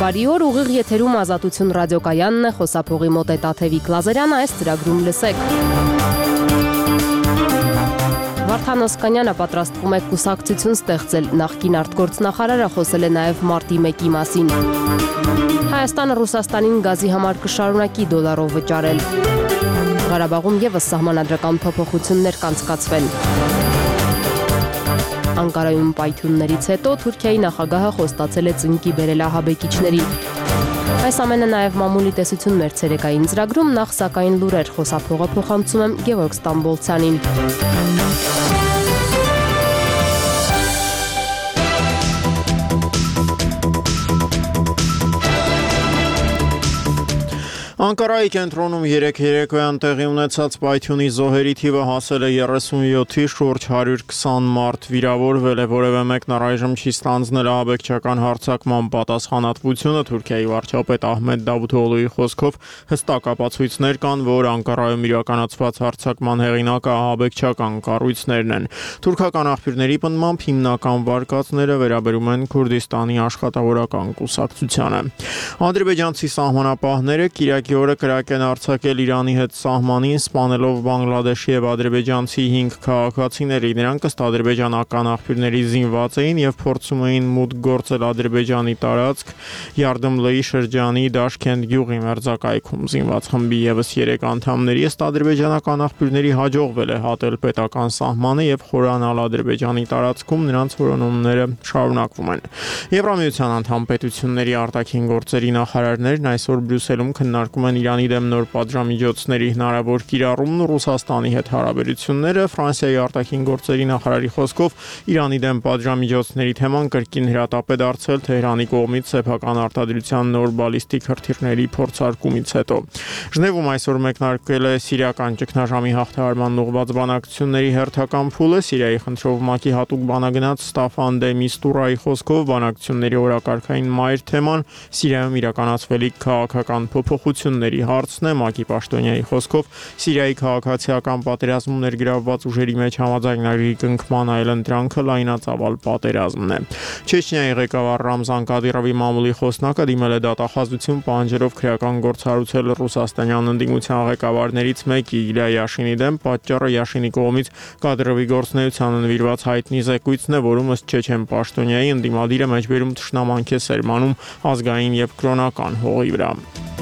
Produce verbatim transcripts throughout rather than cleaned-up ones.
Բարի օր, ուղիղ եթերում Ազատություն ռադիոկայանն է, խոսափողի մոտ է Տաթևիկ Լազարյանը, այս ծրագրում լսեք։ Վարդան Օսկանյանը պատրաստվում է կուսակցություն ստեղծել, նախկին արտգործնախարարը խոսել է նաև մարտի մեկի մասին։ Հայաստանը Ռուսաստանին գազի համար կշարունակի դոլարով վճարել։ Ղարաբաղում ևս սահմանադրական փոփոխություններ կանցկացվեն։ Անկարայում պայթյուններից հետո Թուրքիայի նախագահը խոստացել է ծնկի բերել ահաբեկիչներին։ Այս ամենը նաև մամուլի տեսություն մեր ցերեկային ծրագրում, նախ սակայն լուրեր, խոսափողը փոխանցում եմ Գևորգ Ստամբոլցյանին։ Անկարայի կենտրոնում երեկ երեկոյան տեղի ունեցած պայթյունի զոհերի թիվը հասել է երեսունյոթի, շուրջ հարյուր քսան մարդ վիրավորվել է, որևէ մեկն առայժմ չի ստանձնել ահաբեկչական հարձակման պատասխանատվությունը։ Թուրքիայի վարչապետ Ահմեդ Դավութօղլուի խոսքով հստակ ապացույցներ կան, որ Անկարայում իրականացված հարձակման հեղինակը ահաբեկչական կառույցներն են։ Թուրքական աղբյուրների պնդմամբ հիմնական վարկածները վերաբերում են Քուրդիստանի աշխատավորական կուսակցությանը։ Ադրբեջանցի սահմանապահները Կիրակի օրը կրակ են արձակել Իրանի հետ սահմանին, սպանելով Բանգլադեշի եւ ադրբեջանցի հինգ քաղաքացիների։ Նրանք ըստ ադրբեջանական աղբյուրների զինված էին եւ փորձում էին մուտք գործել Ադրբեջանի տարածք Յարդմլեի շրջանի Դաշքենդ գյուղի մերձակայքում։ Զինված խմբի եւս երեք անդամների ըստ ադրբեջանական աղբյուրների հաջողվել է հատել պետական սահմանը եւ խորանալ Ադրբեջանի տարածքում, նրանց որոնումները շարունակվում են։ Եվրամիության անդամ պետությունների արտաքին գործերի նախարարներն այսօր Բրյուսելում քննարկում են Իրանի դեմ նոր պատժամիջոցների հնարավոր կիրառումն ու Ռուսաստանի հետ հարաբերությունները։ Ֆրանսիայի արտաքին գործերի նախարարի խոսքով Իրանի դեմ պատժամիջոցների թեման կրկին հրատապ է դարձել Թեհրանի կողմից սեփական արտադրության նոր բալիստիկ հրթիռների փորձարկումից հետո։ Ժնևում այսօր մեկնարկել է սիրիական ճգնաժամի հաղթահարման ուղղված բանակցությունների հերթական փուլը։ Սիրիայի խնդրով ՄԱԿ-ի հատուկ բանագնաց Ստաֆան դե Միստուրայի խոսքով բանակցությունների օրակարգային մայր թեման Սիրիայում իրականացվելիք քաղաքական փոփոխությունների հարցն է։ ՄԱԿ-ի պաշտոնյայի խոսքով Սիրիայի քաղաքացիական պատերազմում ներգրավված ուժերի մեջ համաձայնագրի կնքման այլընտրանքը լայնածավալ պատերազմն է։ Չեչնիայի ղեկավար Ռամզան Կադիրովի մամուլի խոսնակը դիմել է դատախազություն, պահանջելով քրեական գործ հարուցել ռուսաստանյան ընդդիմության ղեկավարներից մեկի Իլյա Յաշինի դեմ։ Պատճառը Յաշինի կողմից Կադիրովի գործունեությանը նվիրված հայտնի զեկույցն է, որում ըստ չեչեն պաշտոնյայի ընդդիմադիրը մեջբերում թշնամանք է սերմանում ազգային եւ կրոնական հողի վրա։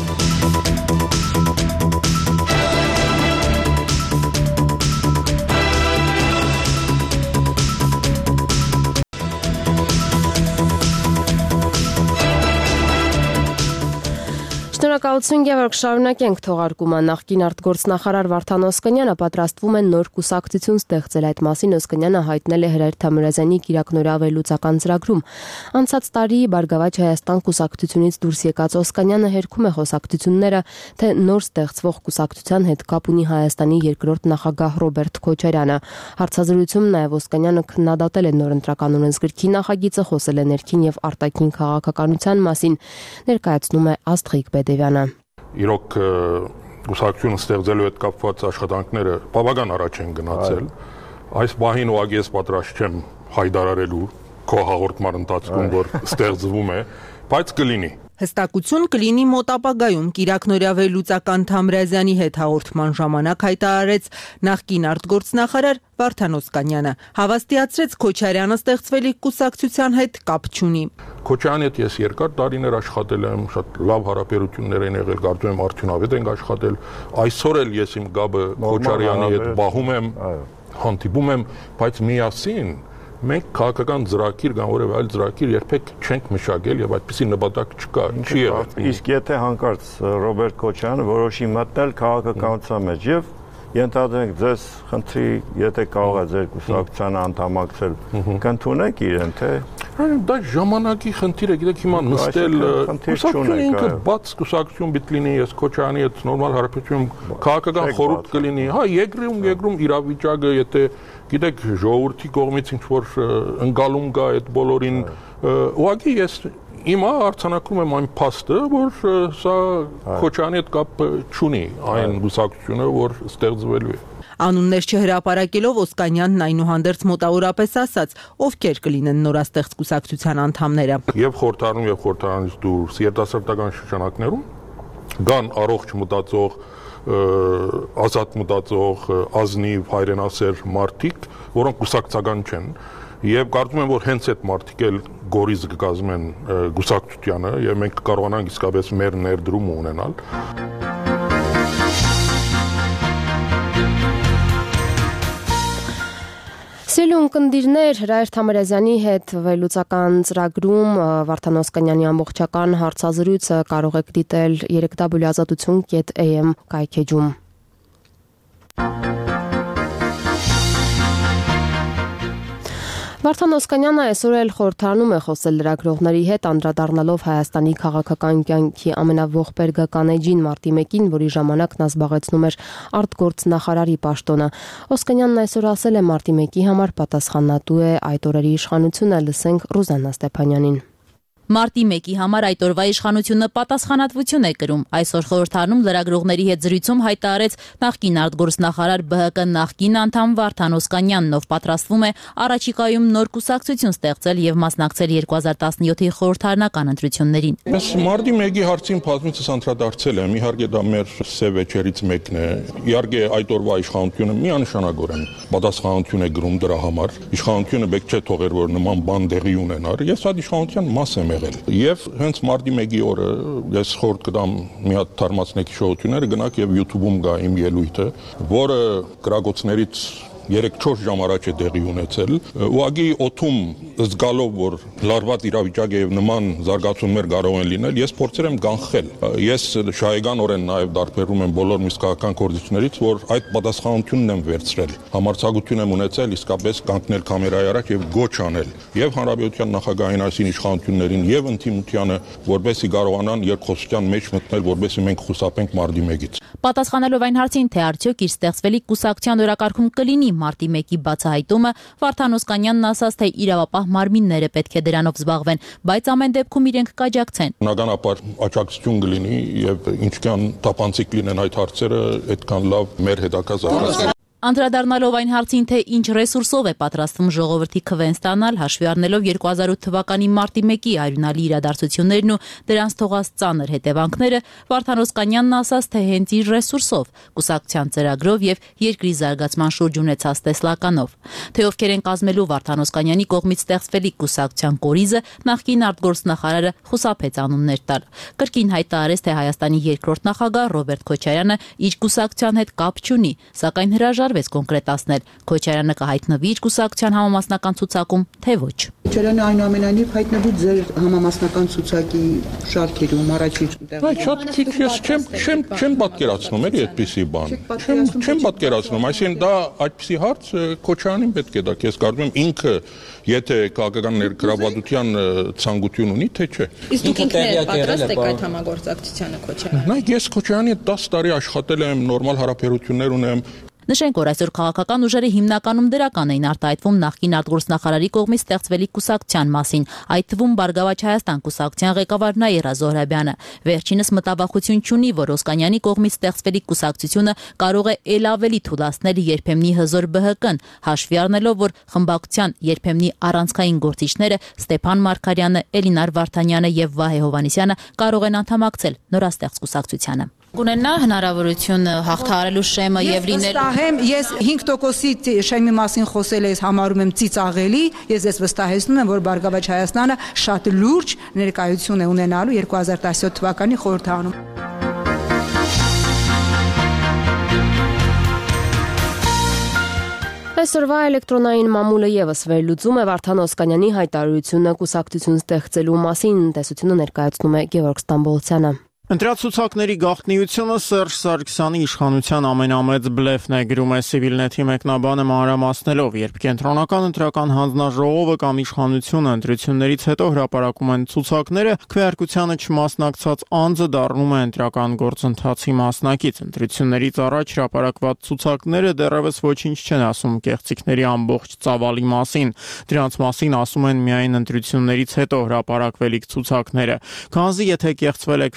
Շնորհակալություն Գևորգ, շարունակենք թողարկումը։ Նախկին արտգործնախարար Վարդան Օսկանյանը պատրաստվում է նոր կուսակցություն ստեղծել։ Այդ մասին Օսկանյանը հայտնել է Հրայր Թամրազյանի կիրակնօրյա վերլուծական ծրագրում։ Անցած տարի Բարգավաճ Հայաստան կուսակցությունից դուրս եկած Օսկանյանը հերքում է խոսակցությունները, թե նոր ստեղծվող կուսակցության հետ կապ ունի Հայաստանի երկրորդ նախագահ Ռոբերտ Քոչարյանը։ Հարցազրույցում նաև Օսկանյանը քննադատել է նոր ընտրական օրենսգրքի նախագիծը, խոսել է ներքին եւ արտաքին քաղաքականության մասին, ներկայացնում է Աստղիկ Բեդևյանը։ Իրոք կուսակցություն ստեղծելու հետ կապված աշխատանքները բավական առաջ են գնացել։ Այս բահին ուղղակի ես պատրաստ չեմ հայտարարելու քո հաղորդման ընթացքում, որ ստեղծվում է, բայց կլինի։ Հստակություն կլինի մոտ ապագայում, կիրակնօրյա վերլուծական Թամրազյանի հետ հաղորդման ժամանակ հայտարարեց նախկին արտգործնախարար Վարդան Օսկանյանը։ Հավաստիացրեց Քոչարյանը ստեղծվելիք կուսակցության հետ կապ չունի։ Քոչարյանի հետ ես երկար տարիներ աշխատել եմ, շատ լավ հարաբերություններ են եղել, կարծում եմ արդյունավետ ենք աշխատել։ Այսօր էլ ես իմ գաբը Քոչարյանի հետ բահում եմ, հանդիպում եմ, բայց միասին մենք քաղաքական ծրագիր կամ որևէ այլ ծրագիր երբեք չենք մշակել եւ այդպիսի նպատակ չկա, չի եղել։ Իսկ եթե հանկարծ Ռոբերտ Քոչարյանը որոշի մտնել քաղաքականության մեջ եւ ենթադրենք ձեզ խնդրի, եթե կարող է ձեր կուսակցությանը անդամակցել, կընդունեք իրեն, թե դա ժամանակի խնդիր է, գիտեք, հիմա նստել կուսակցությունը ինքը բաց կուսակցություն պիտի լինի, ես Քոչարյանի հետ նորմալ հարաբերություն քաղաքական խորհուրդ կլինի, հա, երկրում երկրում իրավիճակը, եթե գիտեք, ժողովրդի կողմից ինչ որ ընկալում կա այդ բոլորին, ուղղակի ես հիմա արձանագրում եմ այն փաստը, որ սա Քոչարյանի հետ կապ չունի այն կուսակցությունը, որ ստեղծվելու է։ Անուններ չհրապարակելով Օսկանյանն այնուհանդերձ մոտավորապես ասաց, ովքեր կլինեն նորաստեղծ կուսակցության անդամները։ Եվ խորհրդարանում եւ խորհրդարանից դուրս երիտասարդական շրջանակներում կան առողջ մտածող, ազատ մտածող, ազնիվ հայրենասեր մարդիկ, որոնք կուսակցական չեն, եւ կարծում եմ, որ հենց այդ մարդիկ էլ գորիզ կկազմեն կուսակցությանը եւ մենք կկարողանանք իսկապես մեր ներդրումը ունենալ։ Սիրուն կնդիրներ Հրայր Թամրազյանի հետ վերլուծական ծրագրում Վարդան Օսկանյանի ամբողջական հարցազրույցը կարող եք դիտել երեք w ազատություն կետ a m կայքեջում։ Վարդան Օսկանյանը այսօր էլ խորհրդարանում է խոսել լրագրողների հետ, անդրադառնալով Հայաստանի քաղաքական կյանքի ամենաողբերգական էջին մարտի մեկին, որի ժամանակ նա զբաղեցնում էր արտգործնախարարի պաշտոնը։ Օսկանյանն այսօր ասել է մարտի մեկի համար պատասխանատու է այդ օրերի իշխանությունը, լսենք Ռուզաննա Ստեփանյանին։ Մարտի մեկի համար այդ օրվա իշխանությունը պատասխանատվություն է կրում։ Այսօր խորհրդարանում լրագրողների հետ զրույցում հայտարարեց նախկին արտգործնախարար B H K նախկին անդամ Վարդան Օսկանյանն, ով պատրաստվում է առաջիկայում նոր կուսակցություն ստեղծել եւ մասնակցել երկու հազար տասնյոթի խորհրդարանական ընտրություններին։ Ես մարտի մեկի հարցին բազմիցս անդրադարձել եմ, իհարկե դա մեր սև վեճերից մեկն է։ Իհարկե այդ օրվա իշխանությունը միանշանակորեն պատասխանատվություն է կրում դրա համար։ Իշխանությունը պետք չէ թողեր, որ նման բան տեղի ունենար։ Ես այդ իշխանության մաս եմ Եվ հենց մարտի մեկի օրը ես խորհուրդ կտամ մի հատ թարմացնեք հիշողությունները, գնաք եւ YouTube-ում գա իմ ելույթը, որը գրագոցներից երեք չորս ժամ առաջ է տեղի ունեցել, ուղղակի օթում զգալով, որ լարված իրավիճակ է եւ նման զարգացումներ կարող են լինել, ես փորձել եմ կանխել։ Ես շահեգանորեն նաեւ դարբերում եմ բոլոր միսկական կորձություններից, որ այդ պատասխանատվությունն եմ վերցրել։ Համարձակություն եմ ունեցել իսկապես կանգնել կամերայի առաջ եւ գոչ անել եւ հանրապետության նախագահային այսին իշխանություններին եւ ընդդիմությանը, որովհետեւ կարողանան երկխոսության մեջ մտնել, որովհետեւ մենք խուսափենք մարտի մեկից։ Պատասխանելով այն հարցին, թե արդյոք իր ստեղծվելիք կուսակցության օրակարգում կլինի մարտի մեկի բացահայտումը, Վարդան Օսկանյանն ասաց, թե իրավապահ մարմինները պետք է դրանով զբաղվեն, բայց ամեն դեպքում իրենք կաջակցեն։ Բնականաբար աջակցություն կլինի եւ ինչքան տապանցիկ լինեն այդ հարցերը, այդքան լավ մեր հետագա զարգացումը։ Անդրադառնալով այն հարցին, թե ինչ ռեսուրսով է պատրաստվում ժողովրդի քվեն ստանալ, հաշվի առնելով երկու հազար ութ թվականի մարտի մեկի արյունալի իրադարձություններն ու դրանց թողած ծանր հետևանքները, Վարդան Օսկանյանն ասաց, թե հենց իր ռեսուրսով, կուսակցության ծրագրով եւ երկրի զարգացման շուրջ ունեցած տեսլականով, թե ովքեր են կազմելու Վարդան Օսկանյանի կողմից ստեղծվելիք կուսակցության կորիզը, նախկին արտգործնախարարը խուսափեց անուններ տալ։ Կրկին հայտարարեց, թե Հայաստանի երկրորդ նախագահ Ռոբերտ Քոչարյանը իր կուսակցության հետ կապ չունի, սակայն հրաժարվեց կոնկրետացնել Քոչարյանը կհայտնվի իր կուսակցության համամասնական ցուցակում, թե ոչ։ Քոչարյանը այնուամենայնիվ հայտնվի ձեր համամասնական ցուցակի շարքերում առաջի տեղում։ Այդ շատ քիչ ես չեմ չեմ չեմ պատկերացնում էլի այդպիսի բան։ Չեմ չեմ պատկերացնում, այսինքն դա այդպիսի հարց Քոչարյանին պետք է դա, ես կարծում եմ ինքը եթե քաղաքական ներգրավվածության ցանկություն ունի, թե չէ։ Իսկ դուք ինքներդ պատրաստ եք այդ համագործակցությանը Քոչարյանի։ Նայեք, ես Քոչարյանի հետ դաս տարի աշխատել եմ, նորմալ հարաբերություններ ունեմ։ Նշենք, որ այսօր քաղաքական ուժերը հիմնականում դրական էին արտահայտվում նախկին արտգործնախարարի կողմից ստեղծվելիք կուսակցության մասին, այդ թվում Բարգավաճ Հայաստան կուսակցության ղեկավար Նաիրա Զոհրաբյանը։ Վերջինս մտավախություն չունի, որ Օսկանյանի կողմից ստեղծվելիք կուսակցությունը կարող է ել ավելի թուլացնել երբեմնի հզոր B H K-ն, հաշվի առնելով, որ խմբակցության երբեմնի առանցքային գործիչները Ստեփան Մարգարյանը, Էլինար Վարդանյանը եւ Վահե Հովհաննիսյանը կարող են անդամակցել նորաստեղծ կուսակցությանը։ Կունենա հնարավորություն հաղթահարելու շեմը եւ լինել։ Ես հինգ տոկոսի շեմի մասին խոսել ես, համարում եմ ծիծաղելի, ես ես վստահեցնում եմ, որ Բարգավաճ Հայաստանը շատ լուրջ ներկայություն է ունենալու երկու հազար տասնյոթ թվականի խորհրդարանում։ Այսօրվա էլեկտրոնային մամուլը եւս վերլուծում է Վարդան Օսկանյանի հայտարարությունը կուսակցություն ստեղծելու մասին, տեսությունը ներկայացնում է Գևորգ Ստամբոլցյանը։ Ընտրյալ ցուցակների գաղտնիությունը Սերժ Սարգսյանի իշխանության ամենամեծ բլեֆն է, գրում է Civilnet-ի մեկնաբանը մանրամասնելով, երբ կենտրոնական ընտրական հանձնաժողովը կամ իշխանությունը ընտրություններից հետո հրապարակում են ցուցակները, քվեարկությանը չմասնակցած անձը դառնում է ընտրական գործընթացի մասնակից։ Ընտրություններից առաջ հրապարակված ցուցակները դեռևս ոչինչ չեն ասում կեղծիքների ամբողջ ծավալի մասին։ Դրանց մասին ասում են միայն ընտրություններից հետո հրապարակվելիք ցուցակները։ Քանզի եթե կեղծվել է քվեարկության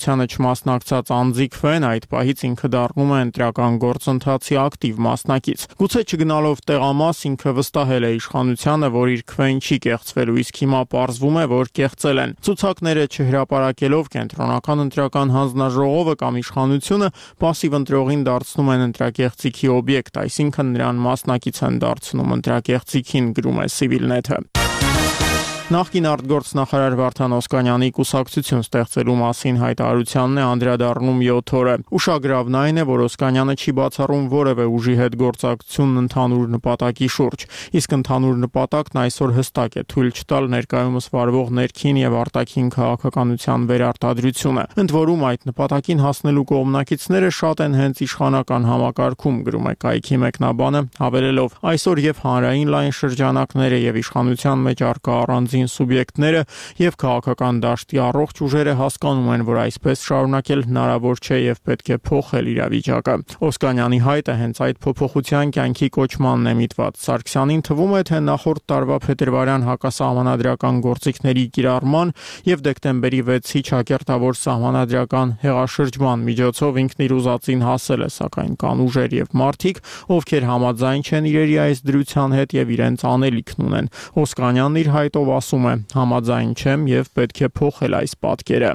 իշխանությանը չմասնակցած անձիկ Ֆ-ն այդ պահից ինքը դառնում է ընտրական գործընթացի ակտիվ մասնակից։ Գուցե չգնալով տեղամաս ինքը վստահել է իշխանությանը, որ իր Քվեն չի կեղծվելու, իսկ հիմա պարզվում է, որ կեղծել են։ Ցուցակները չհրապարակելով կենտրոնական ընտրական հանձնաժողովը կամ իշխանությունը պասիվ ընտրողին դարձնում են ընտրակեղծիքի օբյեկտ, այսինքն նրան մասնակից են դարձնում ընտրակեղծիքին, գրում է Civilnet-ը։ Նախկին արտգործնախարար Վարդան Օսկանյանի կուսակցություն ստեղծելու մասին հայտարարությանն է անդրադառնում յոթ օրը։ Ուշագրավն այն է, որ Օսկանյանը չի բացառում որևէ ուժի հետ գործակցությունն ընդհանուր նպատակի շուրջ, իսկ ընդհանուր նպատակն այսօր հստակ է՝ թույլ չտալ ներկայումս վարվող ներքին եւ արտաքին քաղաքականության վերարտադրությունը։ Ընդ որում այդ նպատակին հասնելու կողմնակիցները շատ են հենց իշխանական համակարգում, գրում է կայքի մեկնաբանը, հավելելով. այսօր եւ հանրային լայն շրջանակները եւ իշխանության մեջ առկա առանձին սուբյեկտները եւ քաղաքական դաշտի առողջ ուժերը հասկանում են, որ այսպես շարունակել հնարավոր չէ եւ պետք է փոխել իրավիճակը։ Օսկանյանի հայտը հենց այդ փոփոխության կյանքի կոչմանն է միտված։ Սարգսյանին թվում է, թե նախորդ տարվա փետրվարյան հակասահմանադրական գործիքների կիրառման եւ դեկտեմբերի վեցի ճակերտավոր սահմանադրական հեղաշրջման միջոցով ինքն իր ուզածին հասել է, սակայն կան ուժեր եւ մարդիկ, ովքեր համաձայն չեն իրերի այս դրության հետ եւ իրենց անելիքն ունեն։ Օսկանյանն իր հայտով ասում է. համաձայն չեմ եւ պետք է փոխել այս պատկերը։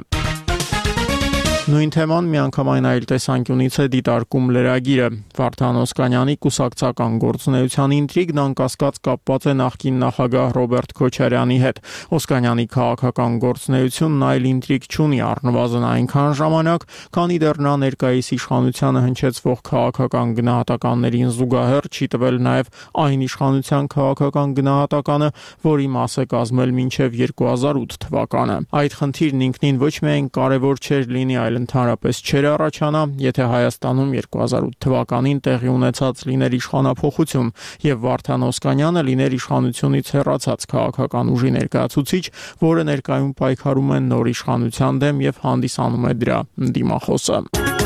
Նույն թեման միանգամայն այլ տեսանկյունից է դիտարկում լրագիրը։ Վարդան Օսկանյանի կուսակցական գործունեության ինտրիգն անկասկած կապված է նախկին նախագահ Ռոբերտ Քոչարյանի հետ։ Օսկանյանի քաղաքական գործունեությունն այլ ինտրիգ չունի, առնվազն այնքան ժամանակ, քանի դեռ նա ներկայիս իշխանությանը հնչեցվող քաղաքական գնահատականներին զուգահեռ չի տվել նաև այն իշխանության քաղաքական գնահատականը, որի մաս է կազմել մինչև երկու հազար ութ թվականը։ Այդ խնդիրն ինքնին ոչ միայն կարևոր չէր լինի, այլ ընդհանրապես չէր առաջանա, եթե Հայաստանում երկու հազար ութ թվականին տեղի ունեցած լիներ իշխանափոխություն եւ Վարդան Օսկանյանը լիներ իշխանությունից հեռացած քաղաքական ուժի ներկայացուցիչ, որը ներկայում պայքարում է նոր իշխանության դեմ եւ հանդիսանում է դրա դիմախոսը։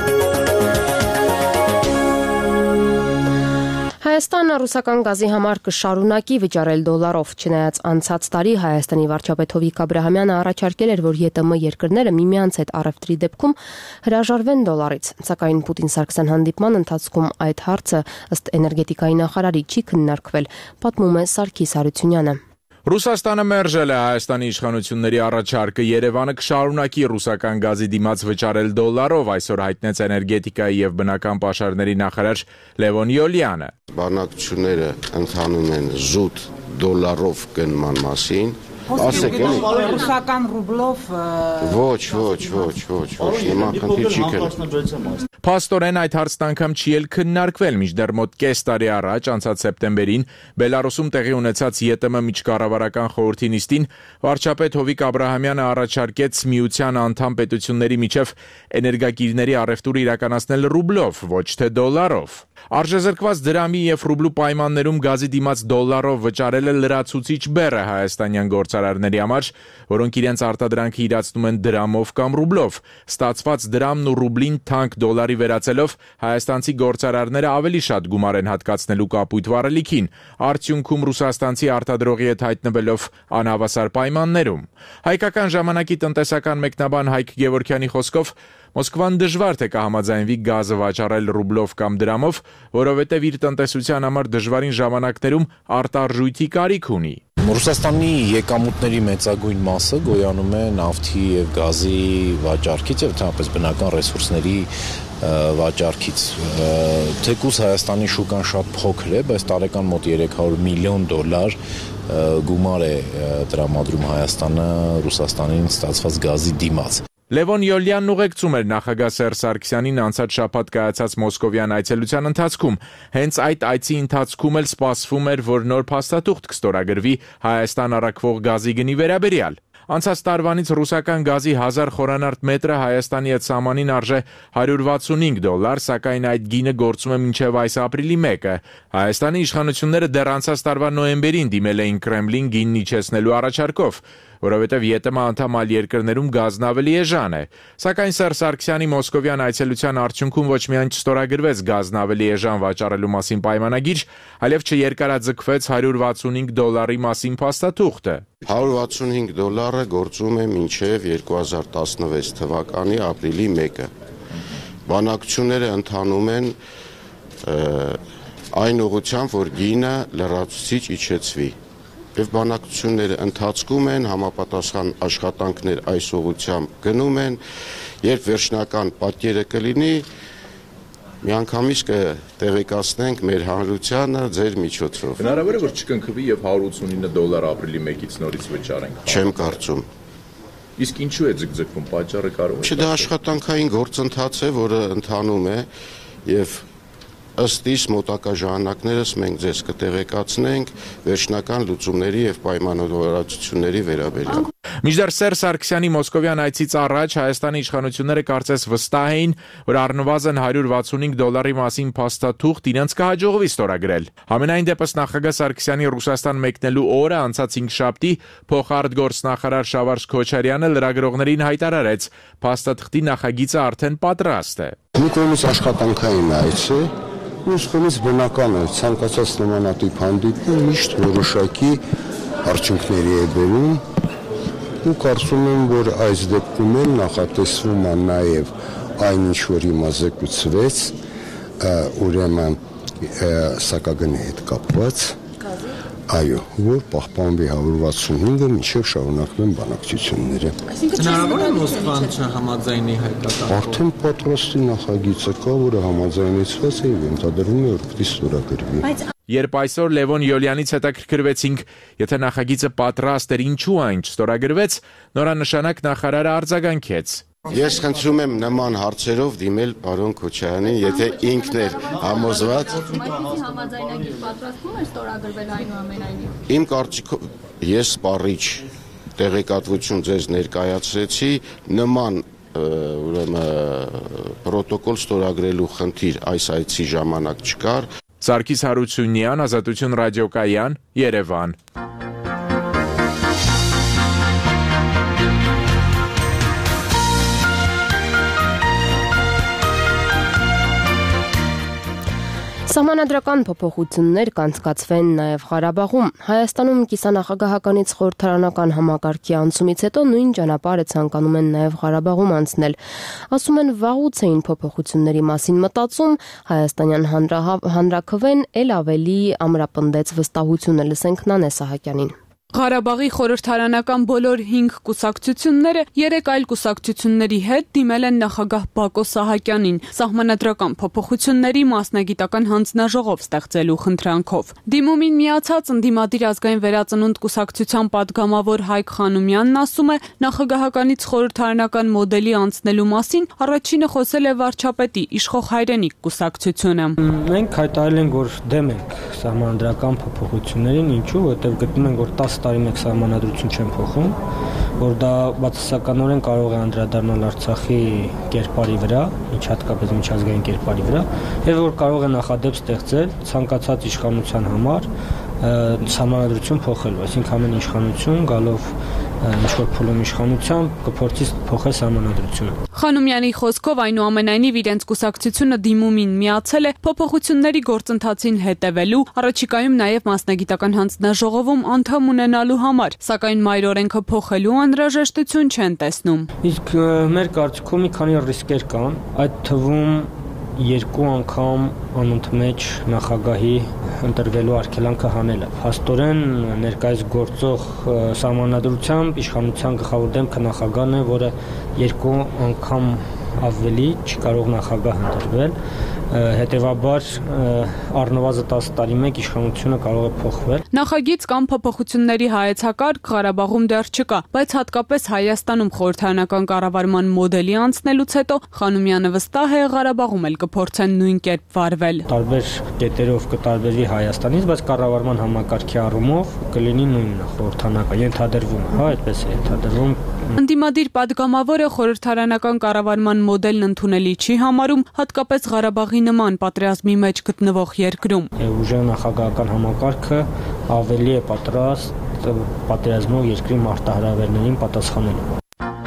Հայաստանը ռուսական գազի համար կշարունակի վճարել դոլարով, չնայած անցած տարի Հայաստանի վարչապետ Հովիկ Աբրահամյանը առաջարկել էր, որ ԵՏՄ երկրները միմյանց հետ առևտրի դեպքում հրաժարվեն դոլարից, սակայն Պուտին-Սարգսյան հանդիպման ընթացքում այդ հարցը ըստ էներգետիկայի նախարարի չի քննարկվել, պատմում է Սարգիս Հարությունյանը։ Ռուսաստանը մերժել է Հայաստանի իշխանությունների առաջարկը, Երևանը կշարունակի ռուսական գազի դիմաց վճարել դոլարով, այսօր հայտնեց էներգետիկայի եւ բնական պաշարների նախարար Լևոն Յոլյանը։ Բանակցությունները ընթանում են զուտ դոլարով գնման մասին։ Ասեք, էլի ռուսական ռուբլով ոչ, ոչ, ոչ, ոչ, ոչ, նման խնդիր չի կրել։ Փաստորեն այդ հարցն անգամ չի էլ քննարկվել, մինչդեռ մոտ կես տարի առաջ, անցած սեպտեմբերին, Բելարուսում տեղի ունեցած ԵՏՄ միջկառավարական խորհրդի նիստին վարչապետ Հովիկ Աբրահամյանը առաջարկեց միության անդամ պետությունների միջև էներգակիրների առևտուր իրականացնել ռուբլով, ոչ թե դոլարով։ Արժեզրկված դրամի եւ ռուբլու պայմաններում գազի դիմաց դոլարով վճարելը լրացուցիչ բեռ է հայաստանյան գործարարների համար, որոնք իրենց արտադրանքը իրացնում են դրամով կամ ռուբլով։ Ստացված դրամն ու ռուբլին թանկ դոլարի վերածելով հայաստանցի գործարարները ավելի շատ գումար են հատկացնելու կապույտ վառելիքին, արդյունքում ռուսաստանցի արտադրողի հետ հայտնվելով անհավասար պայմաններում։ Հայկական ժամանակի տնտեսական մեկնաբան Հայկ Գևորգյանի խոսքով Մոսկվան դժվար թե կհամաձայնվի գազը վաճառել ռուբլով կամ դրամով, որովհետև իր տնտեսության համար դժվարին ժամանակներում արտարժույթի կարիք ունի։ Ռուսաստանի եկամուտների մեծագույն մասը գոյանում է նավթի եւ գազի վաճառքից եւ ընդհանրապես բնական ռեսուրսների վաճառքից։ Թեկուզ Հայաստանի շուկան շատ փոքր է, բայց տարեկան մոտ երեք հարյուր միլիոն դոլար գումար է տրամադրում Հայաստանը Ռուսաստանին ստացված գազի դիմաց։ Լևոն Յոլյանն ուղեկցում էր նախագահ Սերժ Սարգսյանին անցած շաբաթ կայացած մոսկովյան այցելության ընթացքում։ Հենց այդ այցի ընթացքում էլ սպասվում էր, որ նոր փաստաթուղթ կստորագրվի Հայաստան առաքվող գազի գնի վերաբերյալ։ Անցած տարվանից ռուսական գազի հազար խորանարդ մետրը Հայաստանի հետ սահմանին արժե հարյուր վաթսունհինգ դոլար, սակայն այդ գինը գործում է մինչև այս ապրիլի մեկը։ Հայաստանի իշխանությունները դեռ անցած տարվա նոյեմբերին դիմել էին Կրեմլին գինն իջեցնելու առաջարկով, որովհետև ԵՏՄ անդամ այլ երկրներում գազն ավելի էժան է։ Սակայն Սերժ Սարգսյանի մոսկովյան այցելության արդյունքում ոչ միայն չստորագրվեց գազն ավելի էժան վաճառելու մասին պայմանագիր, այլև չերկարաձգվեց հարյուր վաթսունհինգ դոլարի մասին փաստաթուղթը։ հարյուր վաթսունհինգ դոլարը գործում է մինչև երկու հազար տասնվեց թվականի ապրիլի մեկը։ Բանակցությունները ընթանում են այն ուղղությամբ, որ գինը լրացուցիչ իջեցվի։ Եվ բանակցությունները ընթացքում են, համապատասխան աշխատանքներ այս ուղղությամբ գնում են, երբ վերջնական պատկերը կլինի, միանգամից կտեղեկացնենք մեր հանրությանը ձեր միջոցով։ Հնարավոր է, որ չկնքվի եւ հարյուր ութսունինը դոլար ապրիլի մեկից նորից վճարենք։ Չեմ կարծում։ Իսկ ինչու է ձգձգվում պատճառը կարող է։ Չէ, դա աշխատանքային գործընթաց է, որը ընթանում է եւ ըստ իս մոտակա ժամանակներս մենք ձեզ կտեղեկացնենք վերջնական լուծումների եւ պայմանավորվածությունների վերաբերյալ։ Մինչդեռ Սերժ Սարգսյանի մոսկովյան այցից առաջ Հայաստանի իշխանությունները կարծես վստահ էին, որ առնվազն հարյուր վաթսունհինգ դոլարի մասին փաստաթուղթ իրենց կհաջողվի ստորագրել։ Համենայն դեպս նախագահ Սարգսյանի Ռուսաստան մեկնելու օրը անցած հինգշաբթի փոխարտգործնախարար Շավարժ Քոչարյանը լրագրողներին հայտարարեց, փաստաթղթի նախագիծը արդեն պատրաստ է։ Մի կողմից աշխատանքային այց է, մյուս կողմից բնական է, ցանկացած նմանատիպ հանդիպում միշտ որոշակի արդյունքների է բերում։ Ու կարծում եմ, որ այս դեպքում էլ նախատեսվում է նաև այն ինչ որ հիմա զեկուցվեց, ուրեմն սակագնի հետ կապված, այո, որ պահպանվի հարյուր վաթսունհինգը մինչև շարունակվեն բանակցությունները։ Հնարավոր է Մոսկվան չհամաձայնի հայկական։ Արդեն պատրաստի նախագիծը կա, որը համաձայնեցված է եւ ենթադրվում է, որ պիտի ստորագրվի։ Երբ այսօր Լևոն Յոլյանից հետաքրքրվեցինք, եթե նախագիծը պատրաստ էր, ինչու այն չստորագրվեց, նորանշանակ նախարարը արձագանքեց։ Ես խնդրում եմ նման հարցերով դիմել պարոն Քոչարյանին, եթե ինքն էր համոզված։ Համաձայնագիր պատրաստվում է ստորագրվել այնուամենայնիվ։ Իմ կարծիքով ես սպառիչ տեղեկատվություն ձեզ ներկայացրեցի, նման ուրեմն պրոտոկոլ ստորագրելու խնդիր այս այցի ժամանակ չկար։ Սարգիս Հարությունյան, Ազատություն ռադիոկայան, Երևան։ Սահմանադրական փոփոխություններ կանցկացվեն նաև Ղարաբաղում։ Հայաստանում կիսանախագահականից խորհրդարանական համակարգի անցումից հետո նույն ճանապարհը ցանկանում են նաև Ղարաբաղում անցնել։ Ասում են, վաղուց էին փոփոխությունների մասին մտածում, հայաստանյան հանրաքվեն էլ ավելի ամրապնդեց վստահությունը, լսենք Նանե Սահակյանին։ Ղարաբաղի խորհրդարանական բոլոր հինգ կուսակցությունները երեք այլ կուսակցությունների հետ դիմել են նախագահ Բակո Սահակյանին սահմանադրական փոփոխությունների մասնագիտական հանձնաժողով ստեղծելու խնդրանքով։ Դիմումին միացած ընդդիմադիր ազգային վերածնունդ կուսակցության падգամավոր Հայկ Խանոմյանն ասում է, նախագահականից խորհրդարանական մոդելի անցնելու մասին առաջինը խոսել է վարչապետի իշխող Հայրենիք կուսակցությունը։ Մենք հայտարարել ենք, որ դեմ ենք սահմանադրական փոփոխություններին, ինչու, որովհետև գտնում ենք, որ տասը տարի մեկ սահմանադրություն չեն փոխում, որ դա բացասականորեն կարող է անդրադառնալ Արցախի կերպարի վրա, ինչ հատկապես միջազգային կերպարի վրա, եւ որ կարող է նախադեպ ստեղծել ցանկացած իշխանության համար սահմանադրություն փոխելու, այսինքն ամեն իշխանություն գալով ինչ-որ փուլում իշխանությամբ կփորձի փոխել սահմանադրությունը։ Խանոմյանի խոսքով այնուամենայնիվ իրենց կուսակցությունը դիմումին միացել է փոփոխությունների գործընթացին հետևելու, առաջիկայում նաև մասնագիտական հանձնաժողովում անդամ ունենալու համար, սակայն մայր օրենքը փոխելու անհրաժեշտություն չեն տեսնում։ Իսկ մեր կարծիքով մի քանի ռիսկեր կան, այդ թվում երկու անգամ անընդմեջ նախագահի ընտրվելու արգելանքը հանելը։ Փաստորեն ներկայիս գործող սահմանադրությամբ իշխանության գլխավոր դեմքը նախագահն է, որը երկու անգամ ավելի չի կարող նախագահ ընտրվել, հետևաբար առնվազն տասը տարի մեկ իշխանությունը կարող է փոխվել։ Նախագիծ կամ փոփոխությունների հայեցակարգ Ղարաբաղում դեռ չկա, բայց հատկապես Հայաստանում խորհրդարանական կառավարման մոդելի անցնելուց հետո Խանոմյանը վստահ է Ղարաբաղում էլ կփորձեն նույն կերպ վարվել։ Տարբեր կետերով կտարբերվի Հայաստանից, բայց կառավարման համակարգի առումով կլինի նույնը խորհրդարանական, ենթադրվում է, հա, այդպես է ենթադրվում։ Ընդդիմադիր падգամավորը խորհրդարանական կառավարման մոդելն ընդունելի չի համարում, հատկապես Ղարաբաղի նման պատերազմի մեջ գտնվող երկրում։ Ուժեղ նախագահական համակարգը ավելի է պատրաստ այդ պատերազմով երկրի մարտահրավերներին պատասխանելու։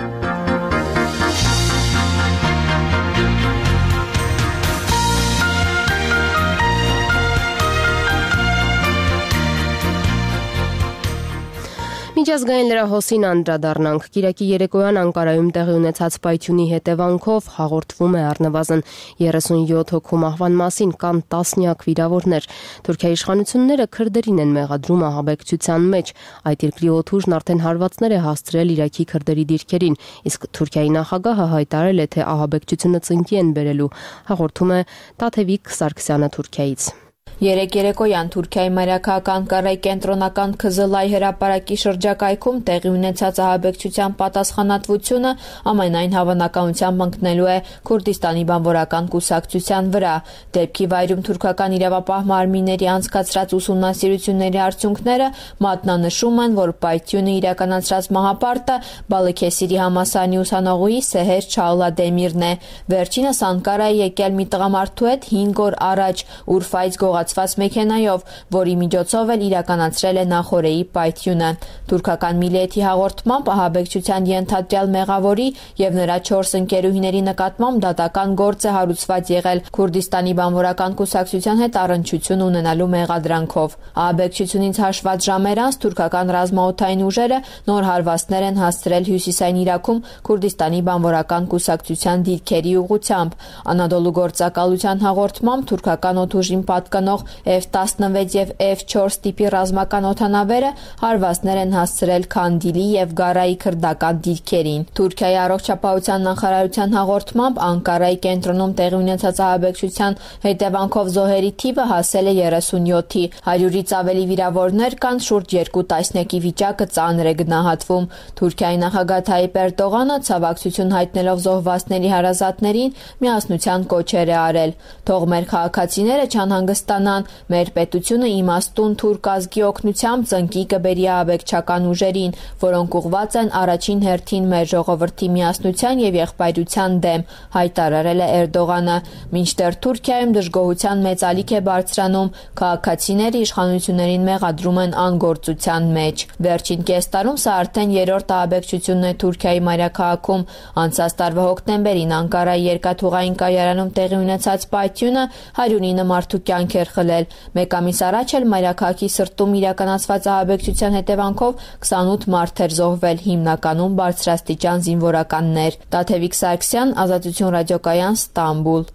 Միջազգային լրահոսին անդրադառնանք։ Կիրակի երեկոյան Անկարայում տեղի ունեցած պայթյունի հետևանքով հաղորդվում է առնվազն երեսունյոթ հոգու մահվան մասին, կան տասնյակ վիրավորներ։ Թուրքիայի իշխանությունները քրդերին են մեղադրում ահաբեկչության մեջ։ Այդ երկրի օդուժն արդեն հարվածներ է հասցրել Իրաքի քրդերի դիրքերին, իսկ Թուրքիայի նախագահը հայտարարել է, թե ահաբեկչությունը ծնկի են բերելու։ Հաղորդում է Տաթևիկ Սարգսյանը Թուրքիայից։ Երեկ երեկոյան Թուրքիայի մայրաքաղաք Անկարայի կենտրոնական Քզılay հրապարակի շրջակայքում տեղի ունեցած ահաբեկչության պատասխանատվությունը ամենայն հավանականությամբ ընկնելու է Քուրդիստանի բանվորական կուսակցության վրա։ Դեպքի վայրում թուրքական իրավապահ մարմինների անցկացրած ուսումնասիրությունների արդյունքները մատնանշում են, որ պայթյունը իրականացրած մահապարտը Բալաքեսիրի համալսարանի ուսանողուհի Սեհեր Չաուլադեմիրն է։ Վերջինս Անկարայի եկել մի տղամարդու հետ հինգ օր առաջ Ուրֆայից գողացված մեքենայով, որի միջոցով էլ իրականացրել է նախօրեի պայթյունը։ Թուրքական Միլիեթի հաղորդմամբ ահաբեկչության ենթադրյալ մեղավորի եւ նրա չորս ընկերուհիների նկատմամբ դատական գործ է հարուցված եղել Քուրդիստանի բանվորական կուսակցության հետ առնչություն ունենալու մեղադրանքով։ Ահաբեկչությունից հաշված ժամեր անց թուրքական ռազմաօդային ուժերը նոր հարվածներ են հասցրել հյուսիսային Իրաքում Քուրդիստանի բանվորական կուսակցության դիրքերի ուղղությամբ։ Անադոլու գործակալության հաղորդմամբ թուրքական օդուժին պատկանող F տասնվեց եւ F չորս տիպի ռազմական օդանավերը հարվածներ են հասցրել Քանդիլի եւ Գարայի քրդական դիրքերին։ Թուրքիայի առողջապահության նախարարության հաղորդմամբ Անկարայի կենտրոնում տեղի ունեցած ահաբեկչության հետևանքով զոհերի թիվը հասել է երեսունյոթի, հարյուրից ավելի վիրավորներ կան, շուրջ երկու տասնյակի վիճակը ծանր է գնահատվում։ Թուրքիայի նախագահ Թայիպ Էրդողանը ցավակցություն հայտնելով զոհվածների հարազատներին միասնության կոչեր է արել։ Թող մեր քաղաքացիները չանհանգստանան, մեր պետությունը իմաստուն թուրք ազգի օգնությամբ ծնկի կբերի ահաբեկչական ուժերին, որոնք ուղղված են առաջին հերթին մեր ժողովրդի միասնության եւ եղբայրության դեմ, հայտարարել է Էրդողանը։ Մինչդեռ Թուրքիայում դժգոհության մեծ ալիք է բարձրանում, քաղաքացիները իշխանություններին մեղադրում են անգործության մեջ։ Վերջին կես տարում սա արդեն երրորդ ահաբեկչությունն է Թուրքիայի մայրաքաղաքում։ Անցած տարվա հոկտեմբերին Անկարայի երկաթուղային կայարանում տեղի ունեցած պայթյունը հարյուրինը մարդու կյանք էր խլել։ Մեկ ամիս առաջ էլ մայրաքաղաքի սրտում իրականացված ահաբեկչության հետևանքով քսանութ մարդ էր զոհվել, հիմնականում բարձրաստիճան զինվորականներ։ Տաթևիկ Սարգսյան, Ազատություն ռադիոկայան, Ստամբուլ։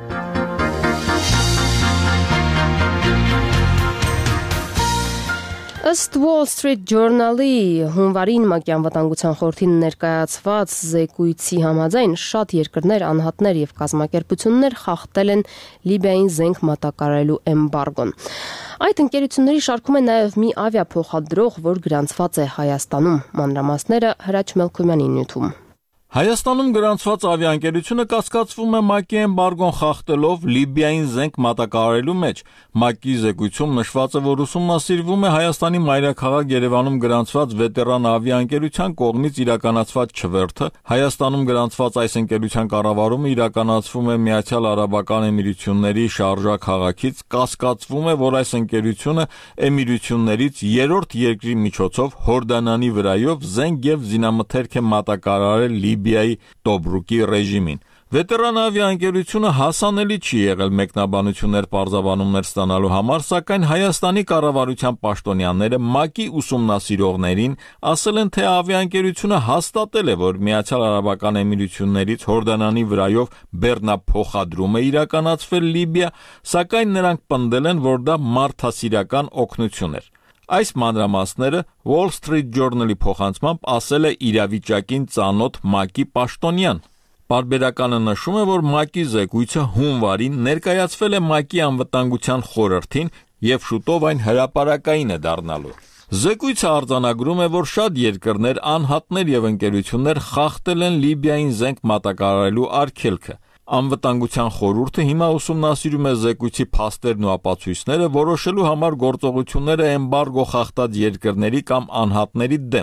Ըստ Wall Street Journal-ի հունվարին ՄԱԿ-ի անվտանգության խորհրդին ներկայացված զեկույցի համաձայն շատ երկրներ, անհատներ եւ կազմակերպություններ խախտել են Լիբիային զենք մատակարարելու էմբարգոն։ Այդ ընկերությունների շարքում է նաեւ մի ավիափոխադրող, որ գրանցված է Հայաստանում։ Մանրամասները Հրաչ Մելքոմյանի նյութում։ Հայաստանում գրանցված ավիաընկերությունը կասկածվում է ՄԱԿ-ի էմբարգոն խախտելով Լիբիային զենք մատակարարելու մեջ։ ՄԱԿ-ի զեկույցում նշված է, որ ուսումնասիրվում է Հայաստանի մայրաքաղաք Երևանում գրանցված վետերան ավիաընկերության կողմից իրականացված չվերթը։ Հայաստանում գրանցված այս ընկերության կառավարումը իրականացվում է Միացյալ Արաբական Էմիրությունների Շարժա քաղաքից։ Կասկածվում է, որ այս ընկերությունը Էմիրություններից երրորդ երկրի միջոցով Հորդանանի վրայով զենք եւ զինամթերք է մատակարարել Լիբիայի Տոբրուկի ռեժիմին։ Վետերան ավիաընկերությունը հասանելի չի եղել մեկնաբանություններ պարզաբանումներ ստանալու համար, սակայն Հայաստանի կառավարության պաշտոնյաները ՄԱԿ-ի ուսումնասիրողներին ասել են, թե ավիաընկերությունը հաստատել է, որ Միացյալ Արաբական Էմիրություններից Հորդանանի վրայով բեռնափոխադրում է իրականացվել Լիբիա, սակայն նրանք պնդել են, որ դա մարդասիրական օգնություն էր։ Այս մանրամասները Wall Street Journal-ի փոխանցմամբ ասել է իրավիճակին ծանոթ ՄԱԿ-ի պաշտոնյան։ Պարբերականը նշում է, որ ՄԱԿ-ի զեկույցը հունվարին ներկայացվել է ՄԱԿ-ի անվտանգության խորհրդին եւ շուտով այն հրապարակային է դառնալու։ Զեկույցը արձանագրում է, որ շատ երկրներ, անհատներ եւ ընկերություններ խախտել են Լիբիային զենք մատակարարելու արգելքը։ Անվտանգության խորհուրդը հիմա ուսումնասիրում է զեկույցի փաստերն ու ապացույցները, որոշելու համար գործողությունները էմբարգո խախտած երկրների կամ անհատների դեմ։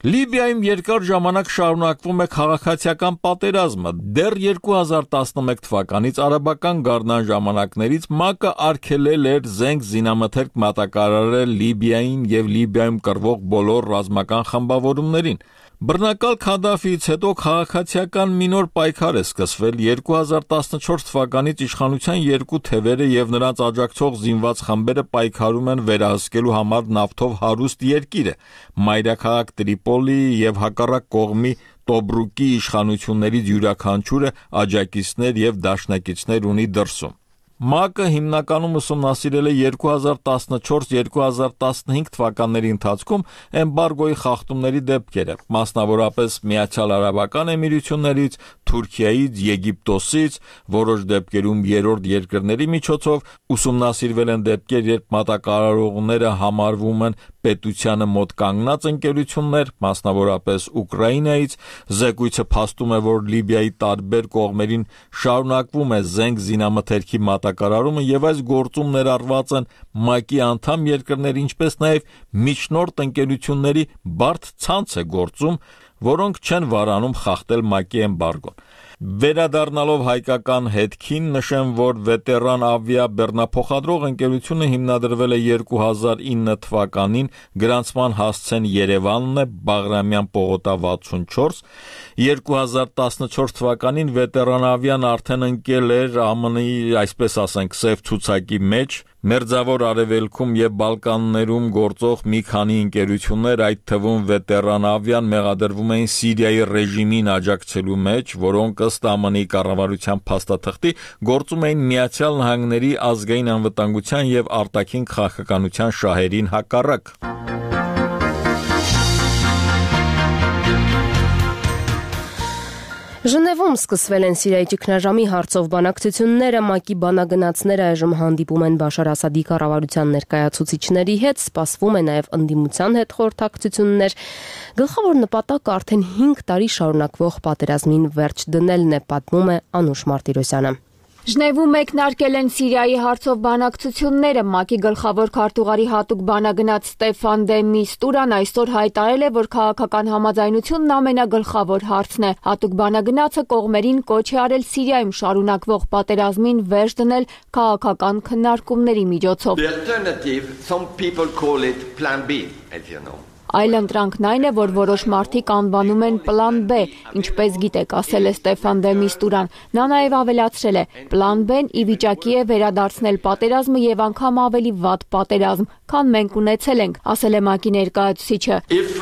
Լիբիայում երկար ժամանակ շարունակվում է քաղաքացիական պատերազմը։ Դեռ երկու հազար տասնմեկ թվականից արաբական գարնան ժամանակներից ՄԱԿ-ը արգելել էր զենք զինամթերք մատակարարել Լիբիային եւ Լիբիայում կռվող բոլոր ռազմական խմբավորումներին։ Բռնակալ Քադաֆիից հետո քաղաքացիական մի նոր պայքար է սկսվել երկու հազար տասնչորս թվականից իշխանության երկու թևերը եւ նրանց աջակցող զինված խմբերը պայքարում են վերահսկելու համար նավթով հարուստ երկիրը, մայրաքաղաք Տրիպոլի եւ հակառակ կողմի Տոբրուկի իշխանություններից յուրաքանչյուրը աջակիցներ եւ դաշնակիցներ ունի դրսում։ ՄԱԿ-ը հիմնականում ուսումնասիրել է երկու հազար տասնչորս երկու հազար տասնհինգ թվականների ընթացքում էմբարգոյի խախտումների դեպքերը, մասնավորապես Միացյալ Արաբական Էմիրություններից, Թուրքիայից, Եգիպտոսից, որոշ դեպքերում երրորդ երկրների միջոցով ուսումնասիրվել են դեպքեր, երբ մատակարարողները համարվում են պետությանը մոտ կանգնած ընկերություններ, մասնավորապես Ուկրաինայից, զեկույցը փաստում է, որ Լիբիայի տարբեր կողմերին շարունակվում է զենք զինամթերքի մատակարարումը եւ այս գործում ներառված են ՄԱԿ-ի անդամ երկրներ, ինչպես նաեւ միջնորդ ընկերությունների բարդ ցանց է գործում, որոնք չեն վարանում խախտել ՄԱԿ-ի էմբարգոն։ Վերադառնալով հայկական հետքին նշեմ, որ վետերան ավիա բեռնափոխադրող ընկերությունը հիմնադրվել է երկու հազար ինը թվականին, գրանցման հասցեն Երևանն է, Բաղրամյան պողոտա վաթսունչորս, երկու հազար տասնչորս թվականին վետերան ավիան արդեն ընկել էր ԱՄՆ-ի, այսպես ասենք, սև ցուցակի մեջ, Մերձավոր Արևելքում եւ Բալկաններում գործող մի քանի ընկերություններ, այդ թվում վետերան ավիան, մեղադրվում էին Սիրիայի ռեժիմին աջակցելու մեջ, որոնք ըստ ԱՄՆ-ի կառավարության փաստաթղթի գործում էին Միացյալ Նահանգների ազգային անվտանգության եւ արտաքին քաղաքականության շահերին հակառակ։ Ժնևում սկսվել են Սիրիայի ճգնաժամի հարցով բանակցությունները, ՄԱԿ-ի բանագնացները այժմ հանդիպում են Բաշար Ասադի կառավարության ներկայացուցիչների հետ, սպասվում է նաև ընդդիմության հետ խորհրդակցություններ։ Գլխավոր նպատակը արդեն հինգ տարի շարունակվող պատերազմին վերջ դնելն է, պատմում է Անուշ Մարտիրոսյանը։ Ժնևում մեկնարկել են Սիրիայի հարցով բանակցությունները, ՄԱԿ-ի գլխավոր քարտուղարի հատուկ բանագնաց Ստեֆան դե Միստուրան այսօր հայտարարել է, որ քաղաքական համաձայնությունն ամենագլխավոր հարցն է։ Հատուկ բանագնացը կողմերին կոչ է արել Սիրիայում շարունակվող պատերազմին վերջ դնել քաղաքական քննարկումների միջոցով։ Այլ ընտրանքն այն է, որ որոշ մարդիկ անվանում են պլան B, ինչպես գիտեք, ասել է Ստեֆան դե Միստուրան։ Նա նաև ավելացրել է. պլան B-ն ի վիճակի է վերադարձնել պատերազմը եւ անգամ ավելի վատ պատերազմ, քան մենք ունեցել ենք, ասել է ՄԱԿ-ի ներկայացուցիչը։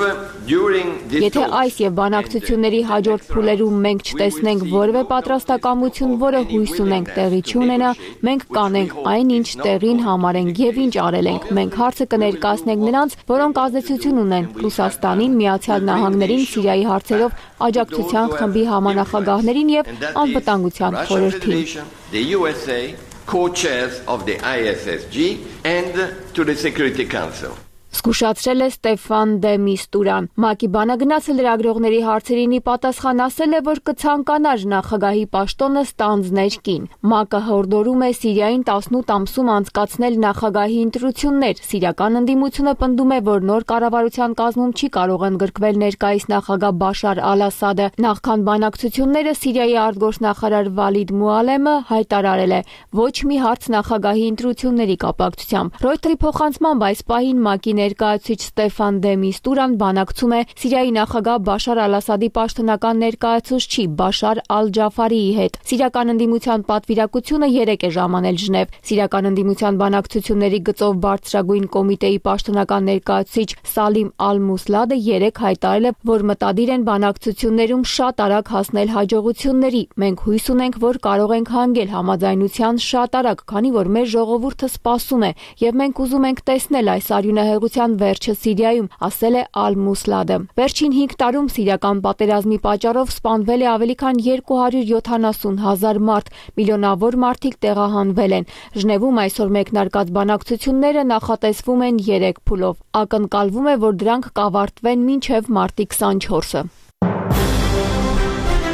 Եթե այս եւ բանակցությունների հաջորդ փուլերում մենք չտեսնենք որևէ պատրաստակամություն, որը հույս ունենք տեղի չունենա, մենք կանենք այն, ինչ տեղին համարենք եւ ինչ արել ենք։ Մենք հարցը կներկայացնենք նրանց, որոնք ազդեցություն ունեն Ռուսաստանին, Միացյալ Նահանգներին, Սիրիայի հարցերով աջակցության խմբի համանախագահներին եւ անվտանգության խորհրդին։ Co-chairs of the I S S G and to the Security Council. Զգուշացրել է Ստեֆան դե Միստուրան։ ՄԱԿ-ի բանագնացը լրագրողների հարցերին ի պատասխան ասել է, որ կցանկանար նախագահի պաշտոնը ստանձներ կին։ ՄԱԿ-ը հորդորում է Սիրիային տասնութ ամսում անցկացնել նախագահի ընտրություններ։ Սիրիական ընդդիմությունը պնդում է, որ նոր կառավարության կազմում չի կարող ընդգրկվել ներկայիս նախագահ Բաշար Ալ-Ասադը։ Նախքան բանակցությունները Սիրիայի արտգործնախարար Վալիդ Մուալեմը հայտարարել է. ոչ մի հարց նախագահի ընտրությունների կապակցությամբ։ Ռոյթերի փոխանցմամբ այս պահին ՄԱԿ-ի ներկայացուցիչ Ստեֆան դե Միստուրան բանակցում է Սիրիայի նախագահ Բաշար Ալ-Ասադի պաշտոնական ներկայացուցչի Բաշար Ալ-Ջաֆարիի հետ։ Սիրիական ընդդիմության պատվիրակությունը երեկ է ժամանել Ժնև։ Սիրիական ընդդիմության բանակցությունների գծով բարձրագույն կոմիտեի պաշտոնական ներկայացուցիչ Սալիմ Ալ-Մուսլադը երեկ հայտարարել է, որ մտադիր են բանակցություններում շատ արագ հասնել հաջողությունների։ Մենք հույս ունենք, որ կարող ենք հանգել համաձայնության շատ արագ, քանի որ մեր ժողովուրդը սպասում է, եւ մենք ուզում ենք տեսնել այս արյունահեղության վերջը Սիրիայում, ասել է Ալ-Մուսլադը։ Վերջին հինգ տարում սիրիական պատերազմի պատճառով սպանվել է ավելի քան երկու հարյուր յոթանասուն հազար մարդ, միլիոնավոր մարդիկ տեղահանվել են։ Ժնևում այսօր մեկնարկած բանակցությունները նախատեսվում են երեք փուլով։ Ակնկալվում է, որ դրանք կավարտվեն մինչև մարտի քսանչորսը։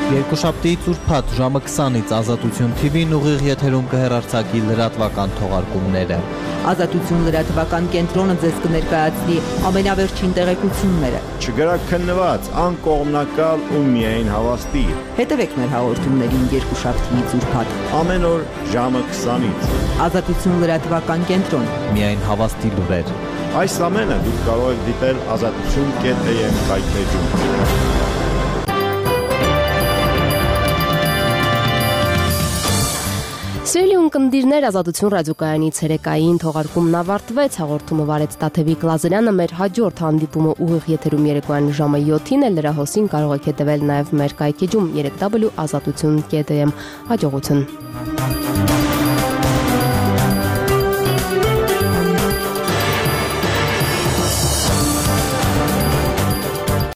Երկուշաբթիից ուրբաթ ժամը քսանից Ազատություն թի վին ուղիղ եթերում կհեռարձակի լրատվական թողարկումները։ Ազատություն լրատվական կենտրոնը ձեզ կներկայացնի ամենավերջին տեղեկությունները։ Չգրաքննված, անկողմնակալ ու միայն հավաստի։ Հետևեք մեր հաղորդումներին երկուշաբթիից ուրբաթ ամեն օր ժամը քսանից։ Ազատություն լրատվական կենտրոն, միայն հավաստի լուրեր։ Այս ամենը դուք կարող եք դիտել ազատություն կետ է եմ կայքեջում։ Սիրելի ունկնդիրներ, Ազատություն ռադիոկայանի ցերեկային թողարկումն ավարտվեց, հաղորդումը վարեց Տաթևիկ Լազարյանը, մեր հաջորդ հանդիպումը ուղիղ եթերում երեկոյան ժամը յոթին է, լրահոսին կարող եք հետևել նաև մեր կայքեջում երեք w ազատություն կետ am։ Հաջողություն։